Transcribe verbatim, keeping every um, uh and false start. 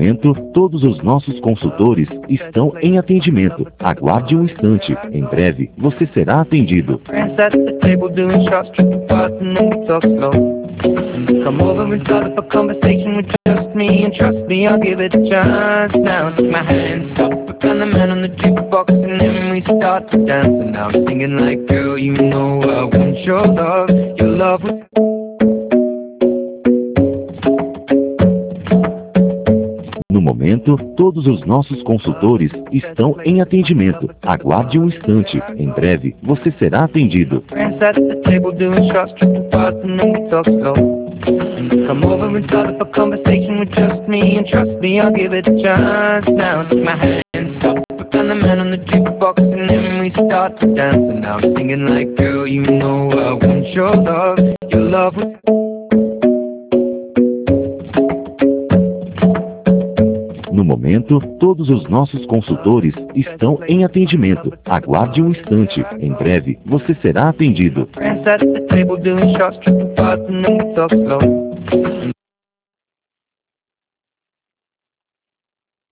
momento, todos os nossos consultores estão em atendimento. Aguarde um instante. Em breve, você será atendido. Friends at the table doing shots, tripping fast, and then we talk slow. Come over and start up a conversation with just me, and trust me, I'll give it a chance. Now take my hand, stop, and the man on the jukebox, and then we start to dance. And now I'm singing like, girl, you know I want your love, your love was... No momento, todos os nossos consultores estão em atendimento. Aguarde um instante. Em breve, você será atendido. Friends at the table doing shots, tripping fast, and then we talk slow. Come over and start up a conversation with just me, and trust me, I'll give it a chance. Now take my hand, stop, and the man on the jukebox, and then we start to dance. And now I'm singing like, girl, you know I want your love, your love was... No momento, todos os nossos consultores estão em atendimento. Aguarde um instante. Em breve, você será atendido. Friends at the table doing shots, tripping fast, and then we talk slow.